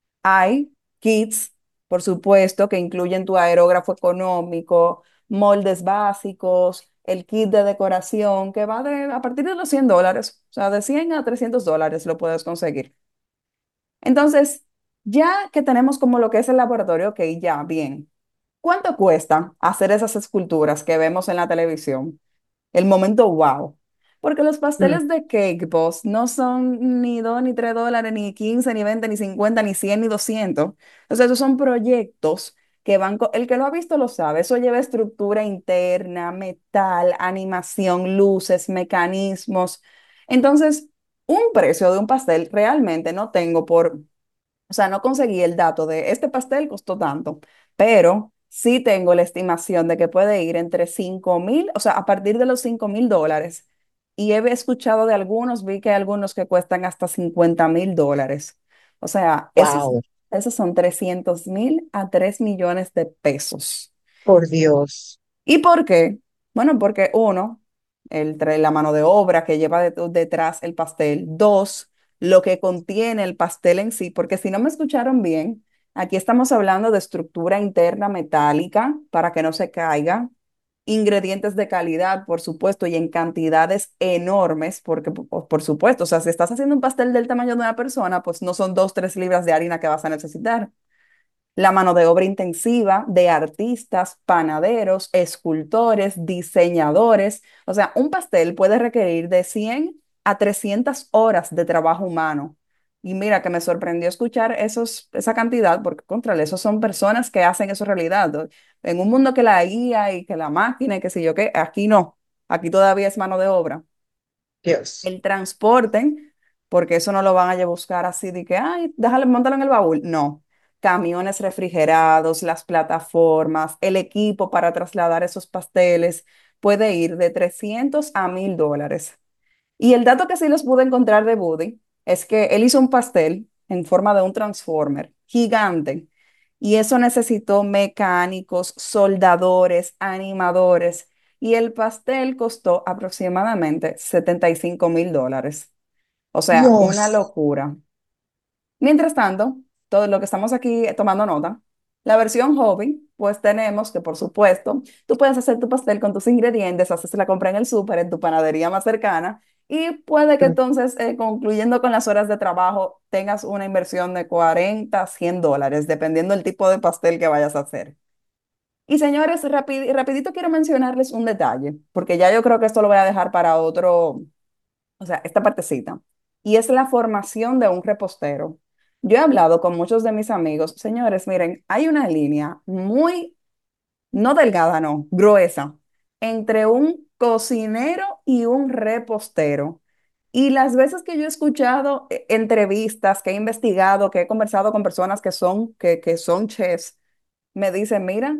Hay kits, por supuesto, que incluyen tu aerógrafo económico, moldes básicos, el kit de decoración, que va de, a partir de los cien dólares, o sea, de cien a trescientos dólares lo puedes conseguir. Entonces, ya que tenemos como lo que es el laboratorio, ok, ya, bien. ¿Cuánto cuesta hacer esas esculturas que vemos en la televisión? El momento wow. Porque los Mm. pasteles de Cake Boss no son ni dos, ni tres dólares, ni quince, ni veinte, ni cincuenta, ni cien, ni doscientos. O sea, esos son proyectos que van, co- el que lo ha visto lo sabe, eso lleva estructura interna, metal, animación, luces, mecanismos. Entonces, un precio de un pastel realmente no tengo por, o sea, no conseguí el dato de este pastel costó tanto, pero sí tengo la estimación de que puede ir entre cinco mil, o sea, a partir de los cinco mil dólares. Y he escuchado de algunos, vi que hay algunos que cuestan hasta cincuenta mil dólares. O sea, esos, Wow, esos son trescientos mil a tres millones de pesos. por Dios. ¿Y por qué? Bueno, porque uno, el, tra- la mano de obra que lleva det- detrás el pastel. Dos, lo que contiene el pastel en sí, porque si no me escucharon bien, aquí estamos hablando de estructura interna metálica para que no se caiga, ingredientes de calidad, por supuesto, y en cantidades enormes, porque por, por supuesto, o sea, si estás haciendo un pastel del tamaño de una persona, pues no son dos, tres libras de harina que vas a necesitar. La mano de obra intensiva de artistas, panaderos, escultores, diseñadores. O sea, un pastel puede requerir de cien a trescientas horas de trabajo humano. Y mira que me sorprendió escuchar esos, esa cantidad, porque contra esos son personas que hacen eso realidad, ¿no? En un mundo que la I A y que la máquina y que sé yo qué, aquí no. Aquí todavía es mano de obra. Dios. El transporte, porque eso no lo van a ir a buscar así de que, ay, déjale, montalo en el baúl. No. Camiones refrigerados, las plataformas, el equipo para trasladar esos pasteles puede ir de trescientos a mil dólares. Y el dato que sí les pude encontrar de Buddy es que él hizo un pastel en forma de un transformer gigante y eso necesitó mecánicos, soldadores, animadores y el pastel costó aproximadamente setenta y cinco mil dólares. O sea, una Dios. locura. Mientras tanto, todo lo que estamos aquí tomando nota, la versión hobby, pues tenemos que, por supuesto, tú puedes hacer tu pastel con tus ingredientes, haces la compra en el súper, en tu panadería más cercana, y puede que Mm. entonces, eh, concluyendo con las horas de trabajo, tengas una inversión de cuarenta a cien dólares, dependiendo del tipo de pastel que vayas a hacer. Y señores, rapid- rapidito quiero mencionarles un detalle, porque ya yo creo que esto lo voy a dejar para otro, o sea, esta partecita, y es la formación de un repostero. Yo he hablado con muchos de mis amigos, señores, miren, hay una línea muy, no delgada, no, gruesa, entre un cocinero y un repostero. Y las veces que yo he escuchado eh, entrevistas, que he investigado, que he conversado con personas que son, que, que son chefs, me dicen, mira,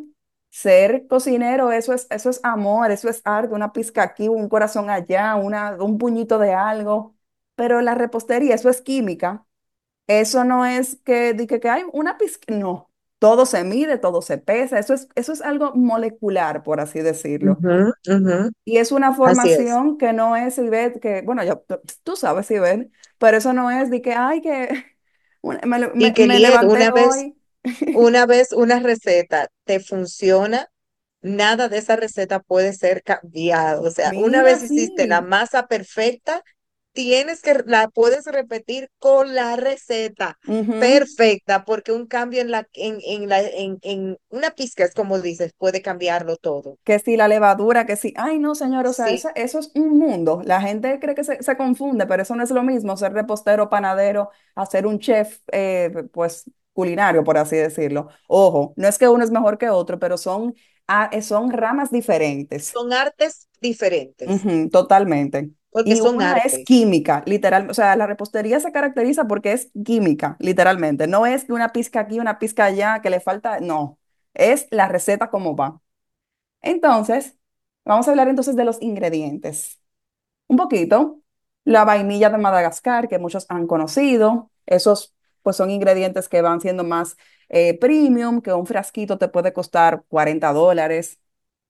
ser cocinero, eso es, eso es amor, eso es arte, una pizca aquí, un corazón allá, una, un puñito de algo. Pero la repostería, eso es química. Eso no es que, di que, que hay una pizca, no. Todo se mide, todo se pesa, eso es, eso es algo molecular, por así decirlo. Ujú, ujú. Y es una Así es. formación que no es, Ivette, que, bueno, ya, tú tú sabes, Ivette, pero eso no es de que, ay, que una- me, le- Y me, que me Liet, levanté una vez, hoy. una vez una receta te funciona, nada de esa receta puede ser cambiado. O sea, una Mira, vez hiciste la sí. masa perfecta, tienes que, la puedes repetir con la receta Ujú. perfecta, porque un cambio en la, en, en la, en, en una pizca, es como dices, puede cambiarlo todo. Que si la levadura, que si, ay, no, señor, o sea, Sí, eso, eso es un mundo. La gente cree que se, se confunde, pero eso no es lo mismo, ser repostero, panadero, hacer un chef, eh, pues, culinario, por así decirlo. Ojo, no es que uno es mejor que otro, pero son, ah, eh, son ramas diferentes. son artes diferentes, Ujú, totalmente. porque Y son una es artes. química, literal, o sea, la repostería se caracteriza porque es química, literalmente. No es que una pizca aquí, una pizca allá, que le falta, no, es la receta como va. Entonces, vamos a hablar entonces de los ingredientes. Un poquito, la vainilla de Madagascar, que muchos han conocido, esos pues son ingredientes que van siendo más eh, premium, que un frasquito te puede costar cuarenta dólares.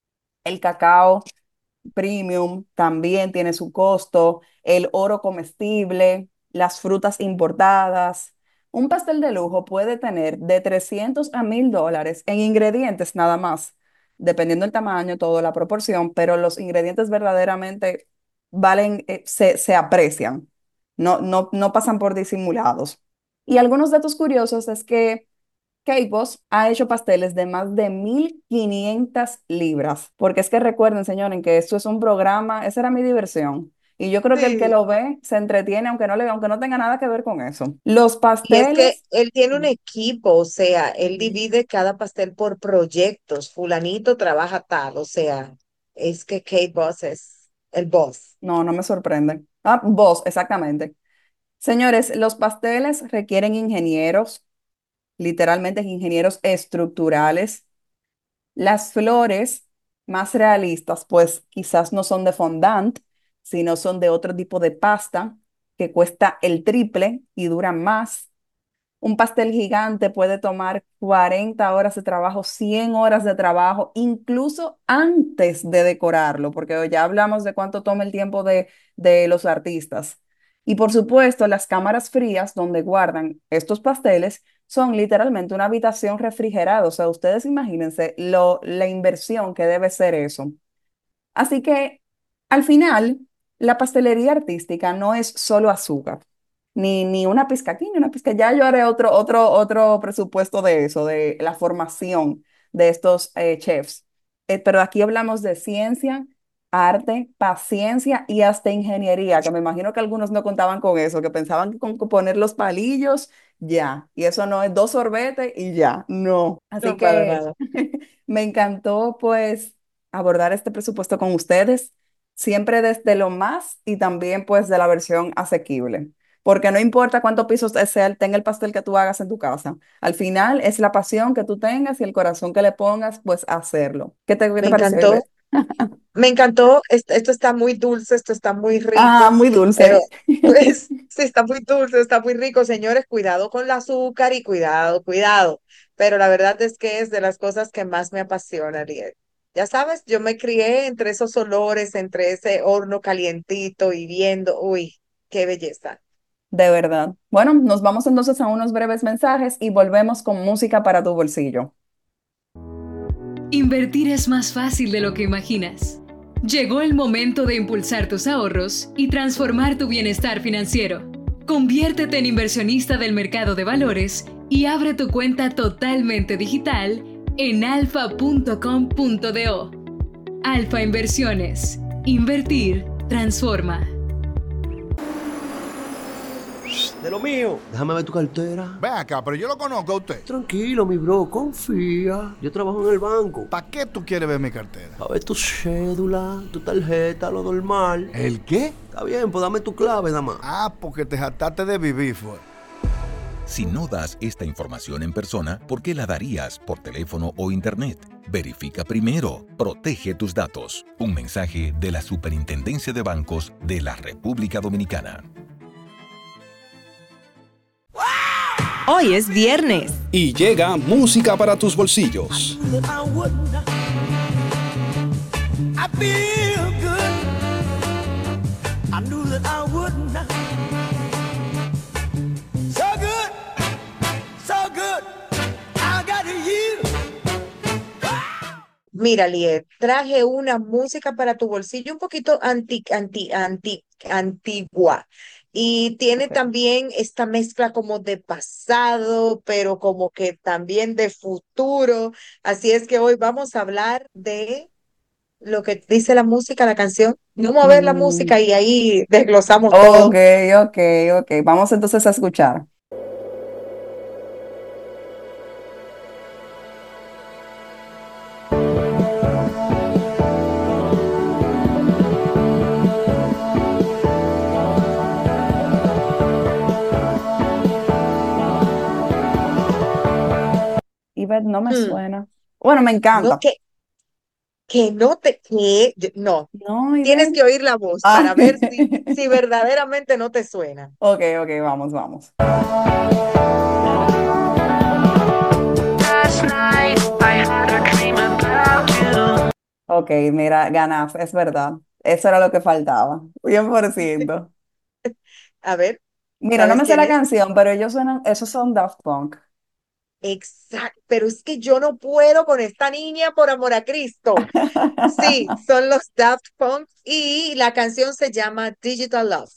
El cacao premium también tiene su costo, el oro comestible, las frutas importadas. Un pastel de lujo puede tener de trescientos a mil dólares en ingredientes nada más, dependiendo del tamaño, toda la proporción, pero los ingredientes verdaderamente valen, eh, se, se aprecian, no, no, no pasan por disimulados. Y algunos datos curiosos es que K-Boss ha hecho pasteles de más de mil quinientas libras, porque es que recuerden, señores, que esto es un programa, esa era mi diversión. Y yo creo que el que Sí. lo ve se entretiene, aunque no le, aunque no tenga nada que ver con eso. Los Y es que pasteles, él tiene un equipo, o sea, él divide cada pastel por proyectos. Fulanito trabaja tal, o sea, es que Kate Boss es el boss. no, no me sorprende. Ah, vos, exactamente. Señores, los pasteles requieren ingenieros, literalmente ingenieros estructurales. Las flores más realistas, pues quizás no son de fondant, sino son de otro tipo de pasta que cuesta el triple y duran más. Un pastel gigante puede tomar cuarenta horas de trabajo, cien horas de trabajo, incluso antes de decorarlo, porque ya hablamos de cuánto toma el tiempo de, de los artistas. Y por supuesto, las cámaras frías donde guardan estos pasteles son literalmente una habitación refrigerada. O sea, ustedes imagínense lo, la inversión que debe ser eso. Así que al final, la pastelería artística no es solo azúcar, ni, ni una pizca aquí, ni una pizca allá. Yo haré otro, otro, otro presupuesto de eso, de la formación de estos eh, chefs. Eh, pero aquí hablamos de ciencia, arte, paciencia y hasta ingeniería, que me imagino que algunos no contaban con eso, que pensaban que con poner los palillos, ya. Y eso no es dos sorbetes y ya, no. Así No, para que nada. me encantó pues abordar este presupuesto con ustedes, siempre desde lo más y también pues de la versión asequible. Porque no importa cuántos pisos sea, tenga el pastel que tú hagas en tu casa. Al final es la pasión que tú tengas y el corazón que le pongas, pues hacerlo. ¿Qué te, qué Me te pareció, encantó, Ivette? me encantó. Est- Esto está muy dulce, esto está muy Ah, rico, muy pero dulce. pues sí, está muy dulce, está muy rico. Señores, cuidado con el azúcar y cuidado, cuidado. Pero la verdad es que es de las cosas que más me apasiona, Ariel. Ya sabes, yo me crié entre esos olores, entre ese horno calientito y viendo, uy, qué belleza. De verdad. Bueno, nos vamos entonces a unos breves mensajes y volvemos con música para tu bolsillo. Invertir es más fácil de lo que imaginas. Llegó el momento de impulsar tus ahorros y transformar tu bienestar financiero. Conviértete en inversionista del mercado de valores y abre tu cuenta totalmente digital en alfa punto com punto do. Alfa Inversiones. Invertir transforma. de lo mío. Déjame ver tu cartera. Ven acá, pero yo lo conozco a usted. Tranquilo, mi bro, confía. Yo trabajo en el banco. ¿Para qué tú quieres ver mi cartera? A ver tu cédula, tu tarjeta, lo normal. ¿El qué? Está bien, pues dame tu clave, nada más. Ah, porque te jactaste de vivir, fue. Si no das esta información en persona, ¿por qué la darías por teléfono o internet? Verifica primero. Protege tus datos. Un mensaje de la Superintendencia de Bancos de la República Dominicana. Hoy es viernes. Y llega música para tus bolsillos. Mira, Liet, traje una música para tu bolsillo un poquito anti, anti, anti, antigua. Y tiene Ok. también esta mezcla como de pasado, pero como que también de futuro. Así es que hoy vamos a hablar de lo que dice la música, la canción. Vamos a ver la Mm, música y ahí desglosamos ok, todo. ok, ok. Vamos entonces a escuchar. Ivette no me Hmm, suena. Bueno, me No, encanta. que, que no te, que, yo- no, No, tienes Ivette. que oír la voz Ah. para ver si, si verdaderamente no te suena. Ok, ok, vamos, vamos. Ok, mira, ganas, es verdad. Eso era lo que faltaba. cien por ciento. A ver, Mira, no ¿sabes me sé quién la es? canción, pero ellos suenan, esos son Daft Punk. Exacto, pero es que yo no puedo con esta niña por amor a Cristo. Sí, son los Daft Punk y la canción se llama Digital Love,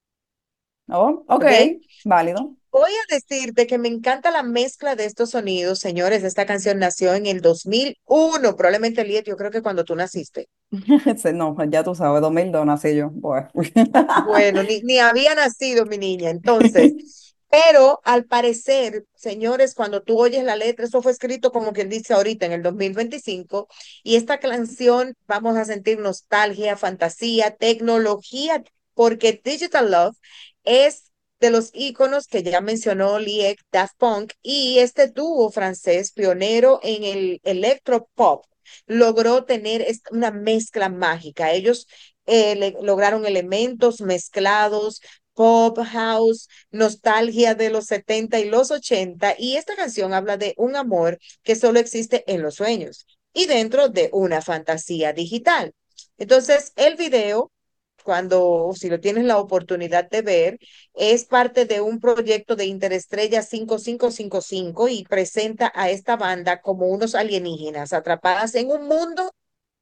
Oh, ok, ¿ok? válido. Voy a decirte que me encanta la mezcla de estos sonidos, señores. Esta canción nació en el dos mil uno, probablemente, Liet, yo creo que cuando tú naciste. Sí, no, ya tú sabes, dos mil dos nací yo. Bueno. Bueno, ni, ni había nacido mi niña, entonces, pero al parecer, señores, cuando tú oyes la letra, eso fue escrito como quien dice ahorita en el dos mil veinticinco, y esta canción vamos a sentir nostalgia, fantasía, tecnología, porque Digital Love es de los íconos que ya mencionó Liek, Daft Punk, y este dúo francés pionero en el electropop logró tener esta- una mezcla mágica. Ellos eh, le- lograron elementos mezclados, pop, house, nostalgia de los setenta y los ochenta, y esta canción habla de un amor que solo existe en los sueños y dentro de una fantasía digital. Entonces, el video, cuando, si lo tienes la oportunidad de ver, es parte de un proyecto de Interestrella cinco cinco cinco cinco y presenta a esta banda como unos alienígenas atrapadas en un mundo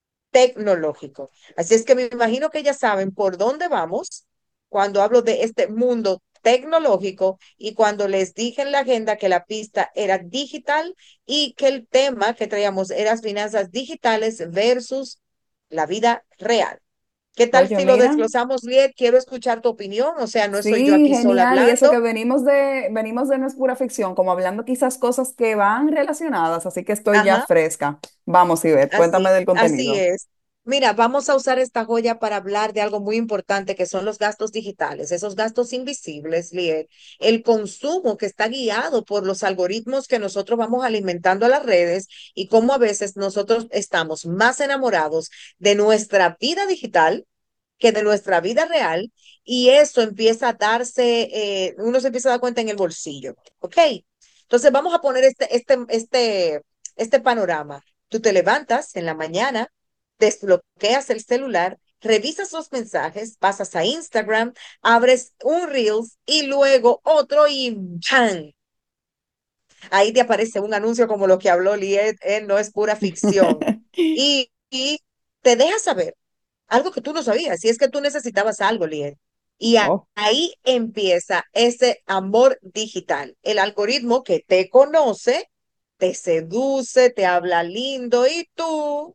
tecnológico. Así es que me imagino que ya saben por dónde vamos cuando hablo de este mundo tecnológico y cuando les dije en la agenda que la pista era digital y que el tema que traíamos eran las finanzas digitales versus la vida real. ¿Qué tal Oye, si lo mira. desglosamos, Liet? Quiero escuchar tu opinión, o sea, no soy yo Sí, aquí sola genial. Y eso que hablando. venimos de, venimos de No es pura ficción, como hablando quizás cosas que van relacionadas, así que estoy ya Ajá. fresca. Vamos, Ivette, cuéntame Así, del así contenido. es. Mira, vamos a usar esta joya para hablar de algo muy importante que son los gastos digitales, esos gastos invisibles, Lier, el consumo que está guiado por los algoritmos que nosotros vamos alimentando a las redes y cómo a veces nosotros estamos más enamorados de nuestra vida digital que de nuestra vida real y eso empieza a darse, eh, uno se empieza a dar cuenta en el bolsillo, ¿ok? Entonces vamos a poner este, este, este, este panorama. Tú te levantas en la mañana, desbloqueas el celular, revisas los mensajes, pasas a Instagram, abres un Reels y luego otro y ¡pam! Ahí te aparece un anuncio como lo que habló Liet, eh, no es pura ficción. Y, y te deja saber algo que tú no sabías, si es que tú necesitabas algo, Liet. Y a- Oh, ahí empieza ese amor digital, el algoritmo que te conoce, te seduce, te habla lindo y tú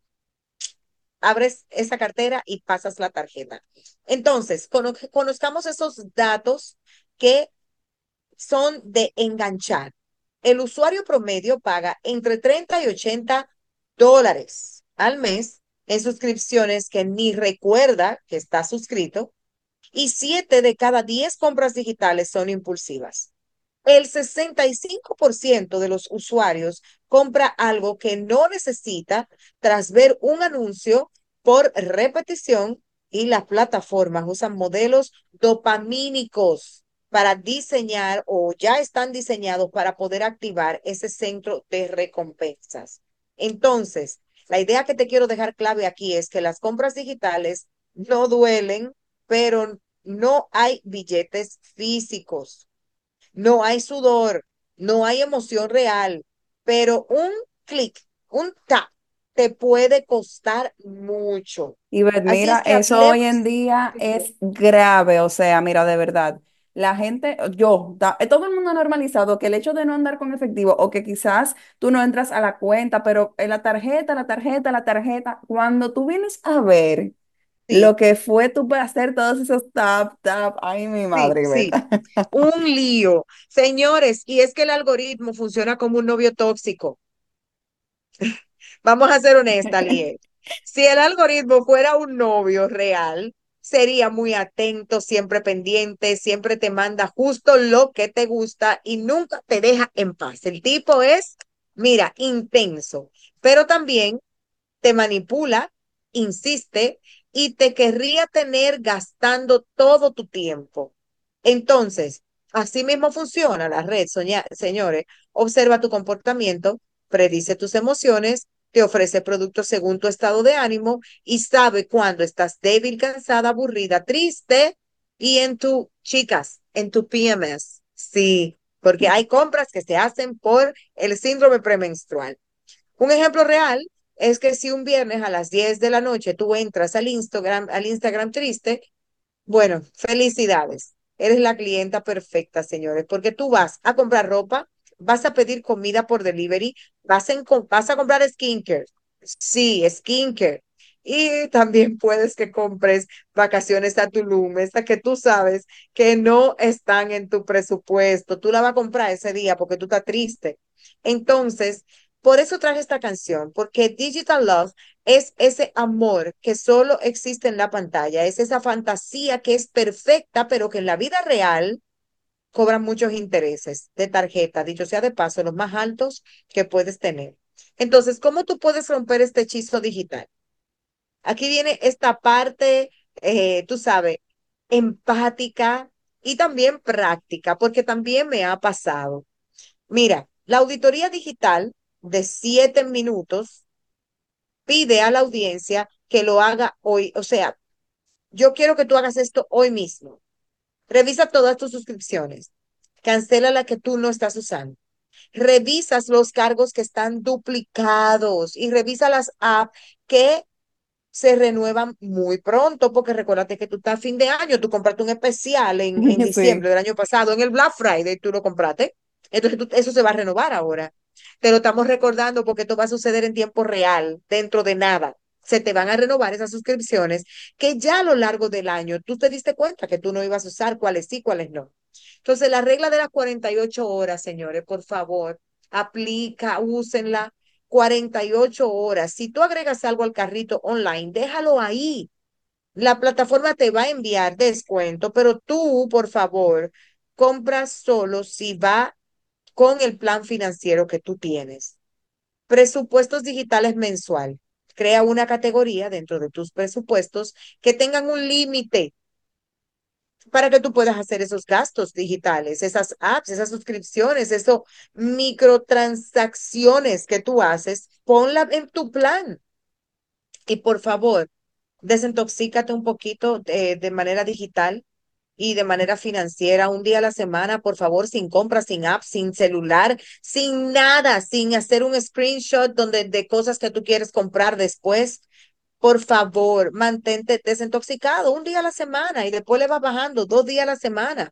abres esa cartera y pasas la tarjeta. Entonces, cono- conozcamos esos datos que son de enganchar. El usuario promedio paga entre treinta y ochenta dólares al mes en suscripciones que ni recuerda que está suscrito, y siete de cada diez compras digitales son impulsivas. El sesenta y cinco por ciento de los usuarios compra algo que no necesita tras ver un anuncio por repetición, y las plataformas usan modelos dopamínicos para diseñar o ya están diseñados para poder activar ese centro de recompensas. Entonces, la idea que te quiero dejar clave aquí es que las compras digitales no duelen, pero no hay billetes físicos. No hay sudor, no hay emoción real, pero un clic, un tap, te puede costar mucho. Y ver, Así es mira, que eso hoy hablemos. en día es grave, o sea, mira, de verdad, la gente, yo, da- eh, todo el mundo ha normalizado que el hecho de no andar con efectivo o que quizás tú no entras a la cuenta, pero en la tarjeta, la tarjeta, la tarjeta, cuando tú vienes a ver lo Sí, que fue tú para hacer todos esos tap, tap, ay, mi sí, madre, sí. Iveta. Un lío. Señores, y es que el algoritmo funciona como un novio tóxico. Vamos a ser honestas, Liel. Si el algoritmo fuera un novio real, sería muy atento, siempre pendiente, siempre te manda justo lo que te gusta y nunca te deja en paz. El tipo es, mira, intenso, pero también te manipula, insiste y te querría tener gastando todo tu tiempo. Entonces, así mismo funciona la red, soña- señores. Observa tu comportamiento, predice tus emociones, te ofrece productos según tu estado de ánimo y sabe cuándo estás débil, cansada, aburrida, triste y en tu, chicas, en tu P M S. Sí, porque hay compras que se hacen por el síndrome premenstrual. Un ejemplo real es que si un viernes a las diez de la noche tú entras al Instagram, al Instagram triste, bueno, felicidades. Eres la clienta perfecta, señores, porque tú vas a comprar ropa, vas a pedir comida por delivery, vas, en, com- vas a comprar skincare. Sí, skincare. Y también puedes que compres vacaciones a Tulum, esta que tú sabes que no están en tu presupuesto. Tú la vas a comprar ese día porque tú estás triste. Entonces, por eso traje esta canción, porque Digital Love es ese amor que solo existe en la pantalla, es esa fantasía que es perfecta, pero que en la vida real cobran muchos intereses de tarjeta, dicho sea de paso, los más altos que puedes tener. Entonces, ¿cómo tú puedes romper este hechizo digital? Aquí viene esta parte, eh, tú sabes, empática y también práctica, porque también me ha pasado. Mira, la auditoría digital de siete minutos pide a la audiencia que lo haga hoy. O sea, yo quiero que tú hagas esto hoy mismo. Revisa todas tus suscripciones. Cancela la que tú no estás usando. Revisas los cargos que están duplicados y revisa las apps que se renuevan muy pronto, porque recuérdate que tú estás a fin de año, tú compraste un especial en, en Sí. diciembre del año pasado, en el Black Friday tú lo compraste, entonces tú- eso se va a renovar ahora. Te lo estamos recordando porque esto va a suceder en tiempo real, dentro de nada. Se te van a renovar esas suscripciones que ya a lo largo del año tú te diste cuenta que tú no ibas a usar, cuáles sí, cuáles no. Entonces, la regla de las cuarenta y ocho horas, señores, por favor, aplica, úsenla cuarenta y ocho horas. Si tú agregas algo al carrito online, déjalo ahí. La plataforma te va a enviar descuento, pero tú, por favor, compras solo si va con el plan financiero que tú tienes. Presupuestos digitales mensual. Crea una categoría dentro de tus presupuestos que tengan un límite para que tú puedas hacer esos gastos digitales, esas apps, esas suscripciones, esos microtransacciones que tú haces, ponla en tu plan. Y por favor, desintoxícate un poquito de, de manera digital y de manera financiera, un día a la semana, por favor, sin compras, sin apps, sin celular, sin nada, sin hacer un screenshot donde de cosas que tú quieres comprar después. Por favor, mantente desintoxicado un día a la semana y después le vas bajando dos días a la semana.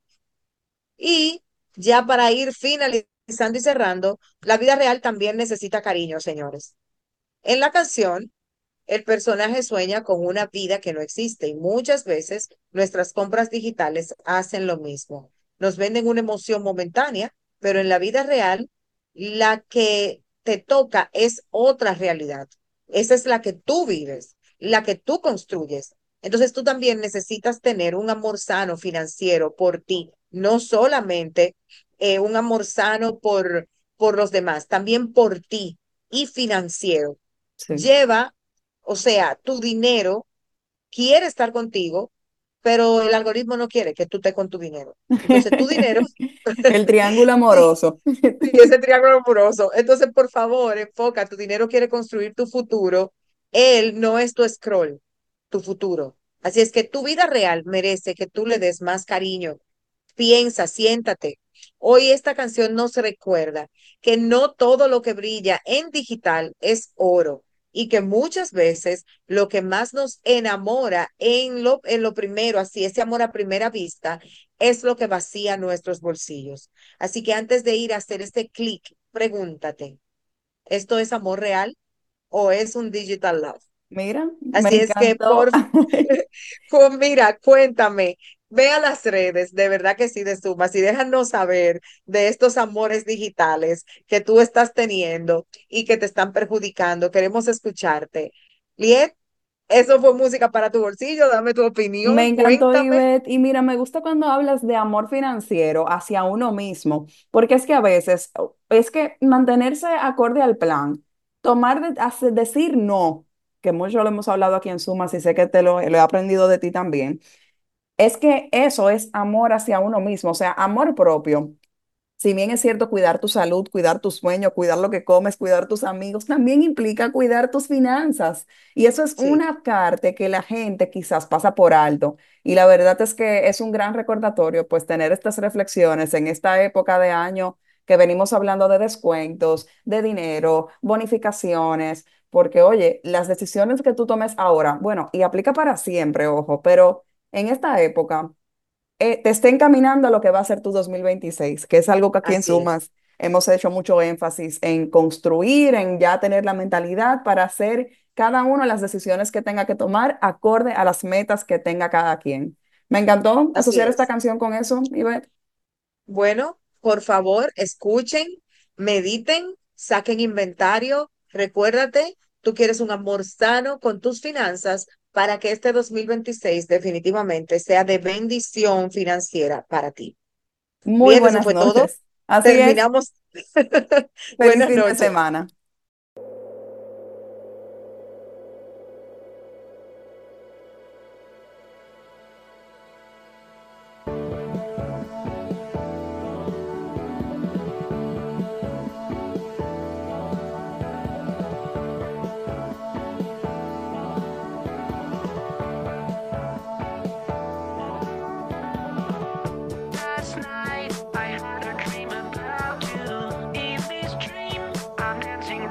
Y ya para ir finalizando y cerrando, la vida real también necesita cariño, señores. En la canción, el personaje sueña con una vida que no existe y muchas veces nuestras compras digitales hacen lo mismo. nos venden una emoción momentánea, pero en la vida real, la que te toca es otra realidad. Esa es la que tú vives, la que tú construyes. Entonces tú también necesitas tener un amor sano financiero por ti, no solamente eh, un amor sano por, por los demás, también por ti y financiero. Sí. Lleva, o sea, tu dinero quiere estar contigo, pero el algoritmo no quiere que tú estés con tu dinero. Entonces tu dinero, El triángulo amoroso. sí, ese triángulo amoroso. Entonces, por favor, enfoca, tu dinero quiere construir tu futuro. Él no es tu scroll, tu futuro. Así es que tu vida real merece que tú le des más cariño. Piensa, siéntate. Hoy esta canción nos recuerda que no todo lo que brilla en digital es oro y que muchas veces lo que más nos enamora en lo, en lo primero, así ese amor a primera vista, es lo que vacía nuestros bolsillos. Así que antes de ir a hacer este clic, pregúntate, ¿esto es amor real o es un digital love? Mira, me Así es que, encantó. por pues mira, cuéntame, ve a las redes, de verdad que sí, de Sumas, y déjanos saber de estos amores digitales que tú estás teniendo y que te están perjudicando. Queremos escucharte. Liet, eso fue música para tu bolsillo, dame tu Me opinión, encantó, cuéntame. Ivette. Y mira, me gusta cuando hablas de amor financiero hacia uno mismo, porque es que a veces, es que mantenerse acorde al plan, tomar, de- hace- decir no, que mucho lo hemos hablado aquí en Sumas y sé que te lo, lo he aprendido de ti también, es que eso es amor hacia uno mismo, o sea, amor propio. Si bien es cierto cuidar tu salud, cuidar tu sueño, cuidar lo que comes, cuidar tus amigos, también implica cuidar tus finanzas. Y eso es Sí, una parte que la gente quizás pasa por alto. Y la verdad es que es un gran recordatorio, pues, tener estas reflexiones en esta época de año que venimos hablando de descuentos, de dinero, bonificaciones, porque, oye, las decisiones que tú tomes ahora, bueno, y aplica para siempre, ojo, pero en esta época eh, te esté encaminando a lo que va a ser tu dos mil veintiséis, que es algo que aquí en así es, Sumas hemos hecho mucho énfasis en construir, en ya tener la mentalidad para hacer cada uno las decisiones que tenga que tomar acorde a las metas que tenga cada quien. Me encantó así asociar esta es. canción con eso, Ivette. Bueno, por favor, escuchen, mediten, saquen inventario. Recuérdate, tú quieres un amor sano con tus finanzas para que este dos mil veintiséis definitivamente sea de bendición financiera para ti. Muy Bien, eso buenas fue todo. noches. Así es. Terminamos. Feliz Buenas fin de noches. semana. Last night I had a dream about you. In this dream, I'm dancing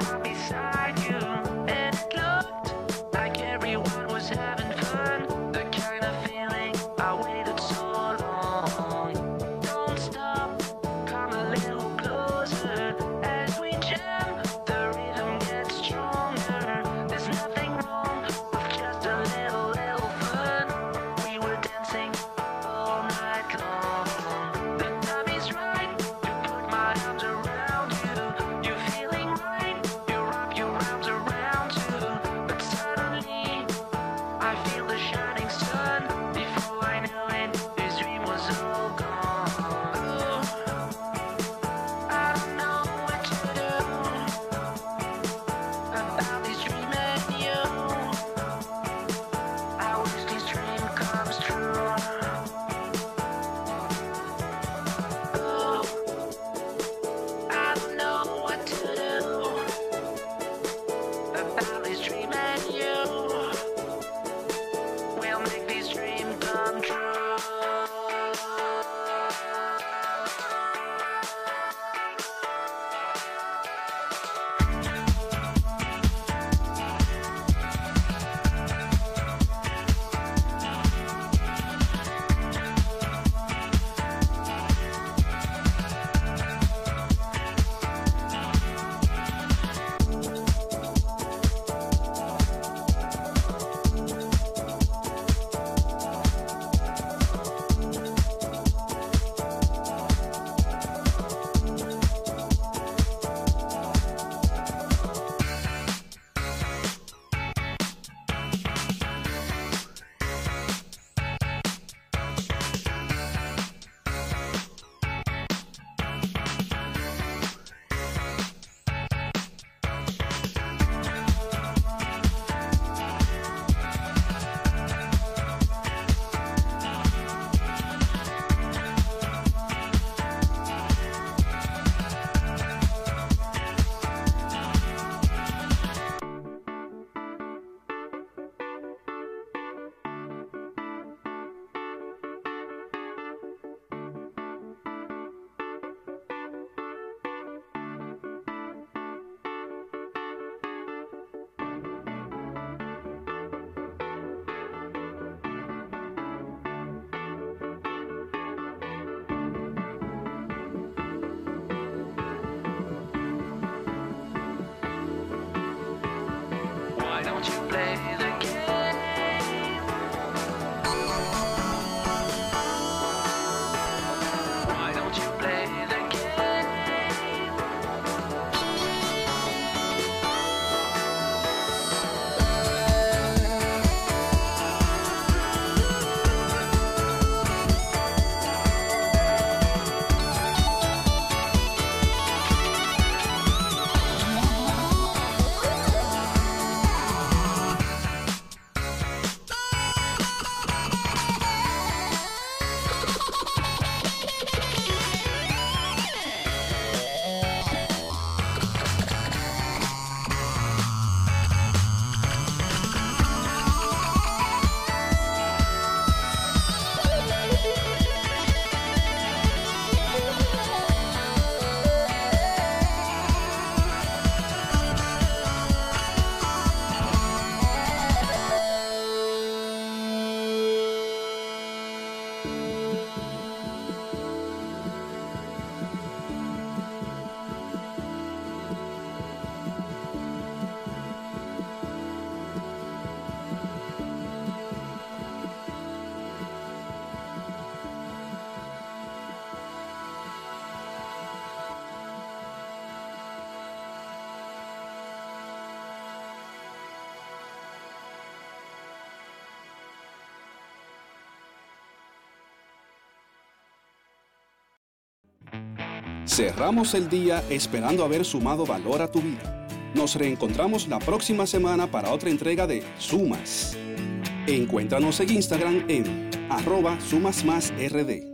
Cerramos el día esperando haber sumado valor a tu vida. Nos reencontramos la próxima semana para otra entrega de Sumas. Encuéntranos en Instagram en arroba sumasmásrd.